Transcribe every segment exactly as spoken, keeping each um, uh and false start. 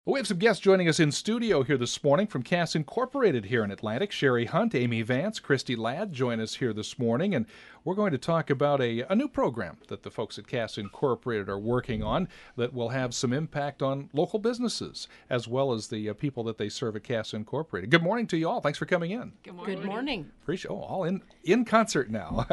Well, we have some guests joining us in studio here this morning from Cass Incorporated here in Atlantic. Sherry Hunt, Amy Vance, Christy Ladd join us here this morning, and we're going to talk about a, a new program that the folks at Cass Incorporated are working on that will have some impact on local businesses as well as the uh, people that they serve at Cass Incorporated. Good morning to you all. Thanks for coming in. Good morning. Good morning. Appreciate, oh, all in, in concert now.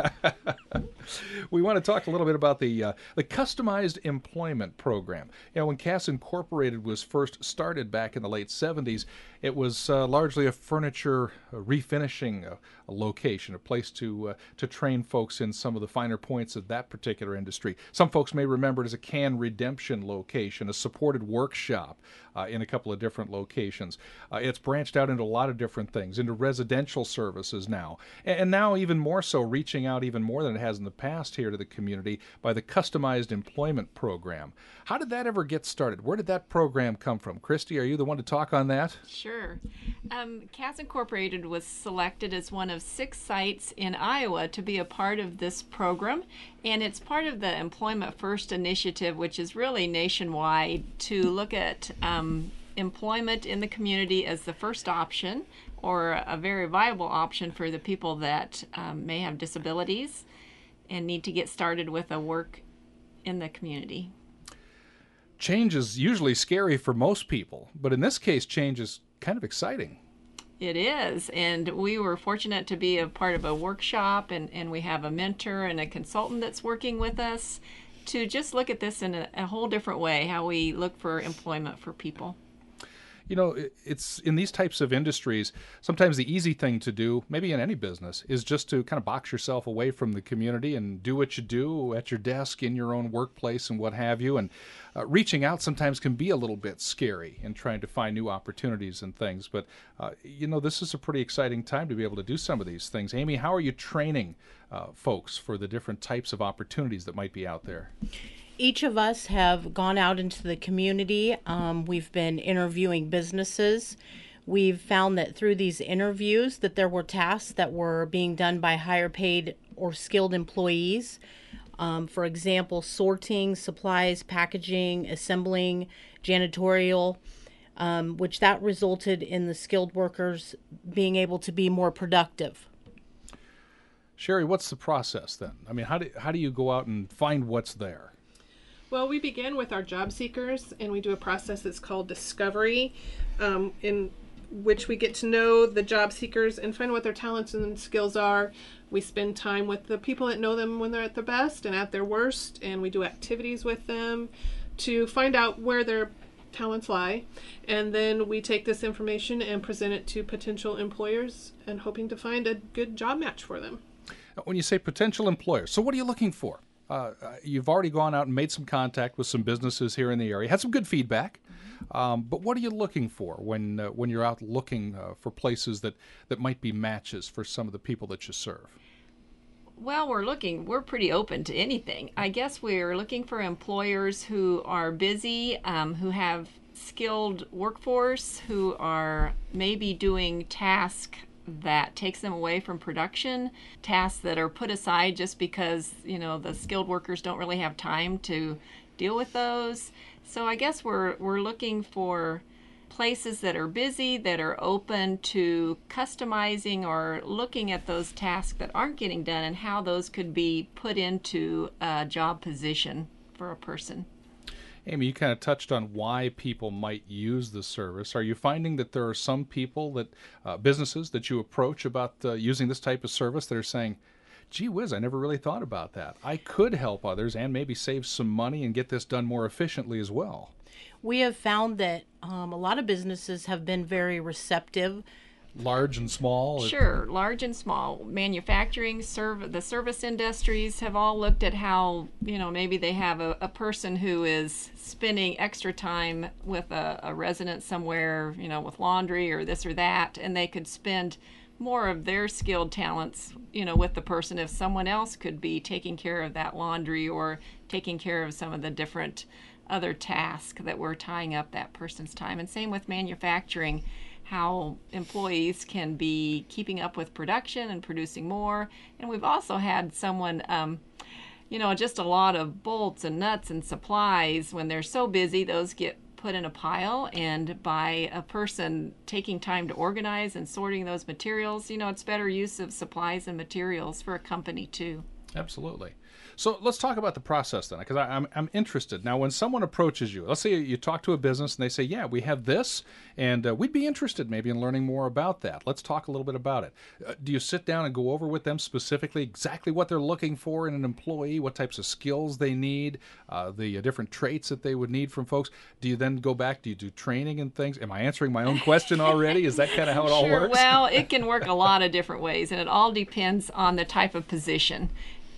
We want to talk a little bit about the uh, the customized employment program. You know, when Cass Incorporated was first started back in the late seventies, it was uh, largely a furniture uh, refinishing uh, a location, a place to uh, to train folks in some of the finer points of that particular industry. Some folks may remember it as a can redemption location, a supported workshop uh, in a couple of different locations. Uh, it's branched out into a lot of different things, into residential services now, and, and now even more so, reaching out even more than it has in the past here to the community by the customized employment program. How did that ever get started? Where did that program come from? Christy, are you the one to talk on that? Sure. Um, Cass Incorporated was selected as one of six sites in Iowa to be a part of this program, and it's part of the Employment First initiative, which is really nationwide to look at um, employment in the community as the first option or a very viable option for the people that um, may have disabilities and need to get started with a work in the community. Change is usually scary for most people, but in this case, change is kind of exciting. It is, and we were fortunate to be a part of a workshop, and, and we have a mentor and a consultant that's working with us to just look at this in a, a whole different way, how we look for employment for people. You know, it's in these types of industries, sometimes the easy thing to do, maybe in any business, is just to kind of box yourself away from the community and do what you do at your desk, in your own workplace and what have you. And uh, reaching out sometimes can be a little bit scary in trying to find new opportunities and things. But, uh, you know, this is a pretty exciting time to be able to do some of these things. Amy, how are you training uh, folks for the different types of opportunities that might be out there? Each of us have gone out into the community. Um, we've been interviewing businesses. We've found that through these interviews that there were tasks that were being done by higher paid or skilled employees. Um, for example, sorting, supplies, packaging, assembling, janitorial, um, which that resulted in the skilled workers being able to be more productive. Sherry, what's the process then? I mean, how do, how do you go out and find what's there? Well, we begin with our job seekers, and we do a process that's called discovery, um, in which we get to know the job seekers and find what their talents and skills are. We spend time with the people that know them when they're at their best and at their worst, and we do activities with them to find out where their talents lie. And then we take this information and present it to potential employers and hoping to find a good job match for them. When you say potential employers, so what are you looking for? Uh, you've already gone out and made some contact with some businesses here in the area, had some good feedback, um, but what are you looking for when uh, when you're out looking uh, for places that, that might be matches for some of the people that you serve? Well, we're looking, we're pretty open to anything. I guess we're looking for employers who are busy, um, who have skilled workforce, who are maybe doing tasks that takes them away from production, tasks that are put aside just because, you know, the skilled workers don't really have time to deal with those. So I guess we're we're looking for places that are busy, that are open to customizing or looking at those tasks that aren't getting done and how those could be put into a job position for a person. Amy, you kind of touched on why people might use the service. Are you finding that there are some people, that uh, businesses that you approach about uh, using this type of service that are saying, gee whiz, I never really thought about that. I could help others and maybe save some money and get this done more efficiently as well? We have found that um, a lot of businesses have been very receptive. Large and small? Sure, large and small. Manufacturing, serv- the service industries have all looked at how, you know, maybe they have a, a person who is spending extra time with a, a resident somewhere, you know, with laundry or this or that, and they could spend more of their skilled talents, you know, with the person if someone else could be taking care of that laundry or taking care of some of the different other tasks that were tying up that person's time. And same with manufacturing, how employees can be keeping up with production and producing more. And we've also had someone, um, you know, just a lot of bolts and nuts and supplies. When they're so busy, those get put in a pile, and by a person taking time to organize and sorting those materials, you know, it's better use of supplies and materials for a company too. Absolutely. So let's talk about the process then, because I'm I'm interested. Now, when someone approaches you, let's say you talk to a business and they say, "Yeah, we have this, and uh, we'd be interested maybe in learning more about that." Let's talk a little bit about it. Uh, do you sit down and go over with them specifically exactly what they're looking for in an employee, what types of skills they need, uh, the uh, different traits that they would need from folks? Do you then go back? Do you do training and things? Am I answering my own question already? Is that kind of how it all Sure. works? Well, it can work a lot of different ways, and it all depends on the type of position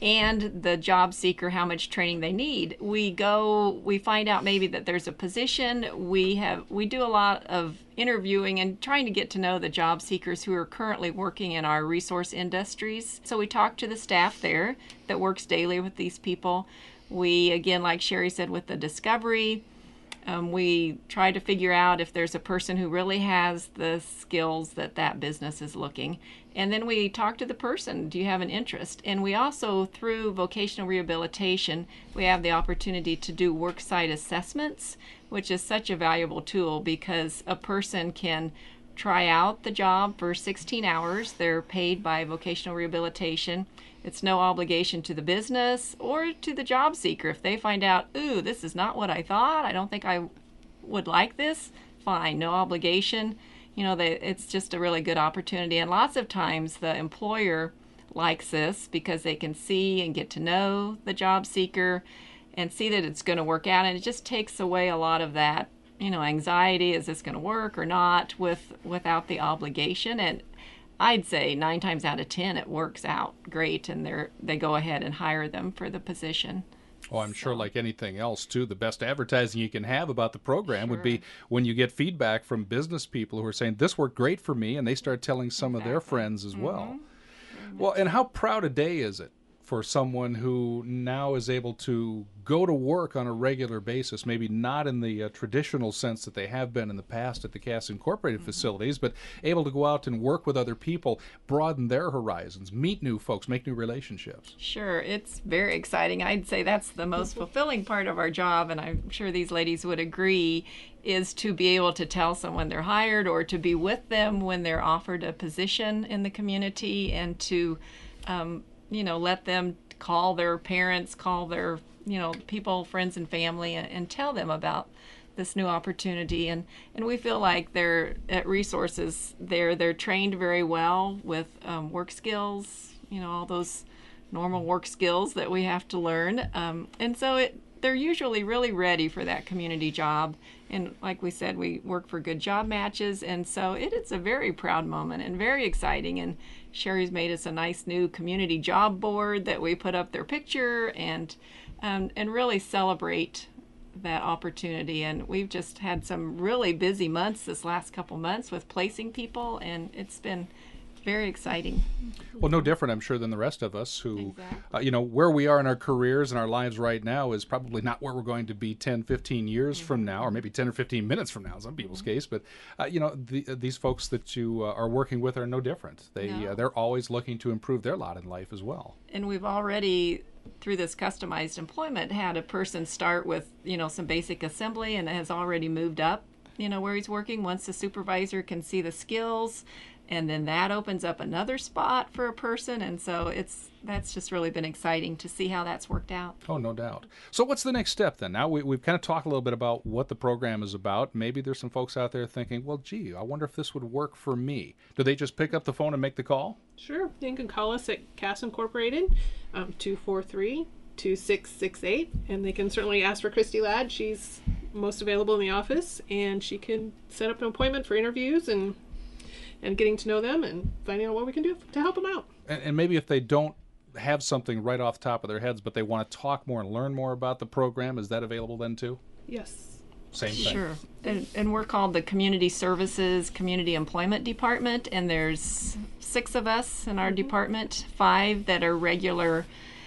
and the job seeker, how much training they need. We go, we find out maybe that there's a position. We have, we do a lot of interviewing and trying to get to know the job seekers who are currently working in our resource industries. So we talk to the staff there that works daily with these people. We, again, like Sherry said, with the discovery, Um, we try to figure out if there's a person who really has the skills that that business is looking. And then we talk to the person, do you have an interest? And we also, through vocational rehabilitation, we have the opportunity to do worksite assessments, which is such a valuable tool because a person can try out the job for sixteen hours. They're paid by vocational rehabilitation. It's no obligation to the business or to the job seeker. If they find out, ooh, this is not what I thought, I don't think I would like this, fine, no obligation. You know, they, it's just a really good opportunity. And lots of times the employer likes this because they can see and get to know the job seeker and see that it's going to work out. And it just takes away a lot of that, you know, anxiety, is this going to work or not, with without the obligation. And I'd say nine times out of ten it works out great, and they're they go ahead and hire them for the position. Oh, I'm sure, like anything else, too, the best advertising you can have about the program Sure. would be when you get feedback from business people who are saying, this worked great for me, and they start telling some of their Exactly. friends as well. Mm-hmm. Well, and how proud a day is it for someone who now is able to go to work on a regular basis, maybe not in the uh, traditional sense that they have been in the past at the Cass Incorporated mm-hmm. facilities, but able to go out and work with other people, broaden their horizons, meet new folks, make new relationships. Sure, it's very exciting. I'd say that's the most fulfilling part of our job, and I'm sure these ladies would agree, is to be able to tell someone they're hired or to be with them when they're offered a position in the community, and to um, you know, let them call their parents, call their, you know, people, friends and family, and, and tell them about this new opportunity. And, and we feel like they're at Resources, they're, they're trained very well with um, work skills, you know, all those normal work skills that we have to learn. Um, and so it, they're usually really ready for that community job. And like we said, we work for good job matches. And so it, it's a very proud moment and very exciting. And Sherry's made us a nice new community job board that we put up their picture and um, and really celebrate that opportunity. And we've just had some really busy months this last couple months with placing people, and it's been very exciting. Well, no different, I'm sure, than the rest of us who, Exactly. uh, you know, where we are in our careers and our lives right now is probably not where we're going to be ten, fifteen years mm-hmm. from now, or maybe ten or fifteen minutes from now in some people's mm-hmm. case. But, uh, you know, the, uh, these folks that you uh, are working with are no different. They, No. uh, they're always looking to improve their lot in life as well. And we've already, through this customized employment, had a person start with, you know, some basic assembly and has already moved up, you know, where he's working. Once the supervisor can see the skills, and then that opens up another spot for a person. And so it's that's just really been exciting to see how that's worked out. Oh, no doubt. So what's the next step then? Now we, we've kind of talked a little bit about what the program is about. Maybe there's some folks out there thinking, well, gee, I wonder if this would work for me. Do they just pick up the phone and make the call? Sure. You can call us at Cass Incorporated, um, two four three, two six six eight, and they can certainly ask for Christy Ladd. She's most available in the office, and she can set up an appointment for interviews and and getting to know them and finding out what we can do to help them out. And, and maybe if they don't have something right off the top of their heads, but they want to talk more and learn more about the program, is that available then too? Yes. Same thing. Sure. And, and we're called the Community Services Community Employment Department, and there's six of us in our mm-hmm. department, five that are regular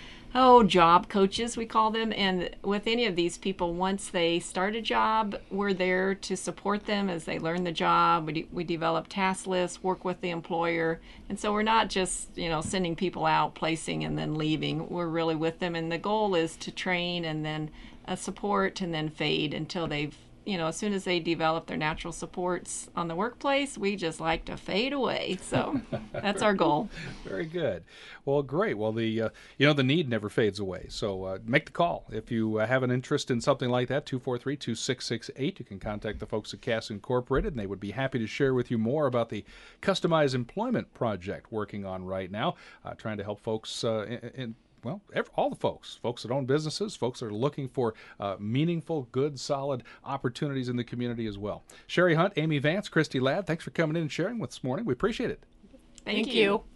oh, job coaches, we call them. And with any of these people, once they start a job, we're there to support them as they learn the job. We, de- we develop task lists, work with the employer. And so we're not just, you know, sending people out, placing, and then leaving. We're really with them. And the goal is to train and then uh, support and then fade until they've you know, as soon as they develop their natural supports on the workplace, we just like to fade away. So that's our goal. Very good. Well, great. Well, the uh, you know the need never fades away. So uh, make the call if you uh, have an interest in something like that. two four three, two six six eight. You can contact the folks at Cass Incorporated, and they would be happy to share with you more about the Customized Employment Project working on right now, uh, trying to help folks uh, in, in well, every, all the folks, folks that own businesses, folks that are looking for uh, meaningful, good, solid opportunities in the community as well. Sherry Hunt, Amy Vance, Christy Ladd, thanks for coming in and sharing with us this morning. We appreciate it. Thank, Thank you. you.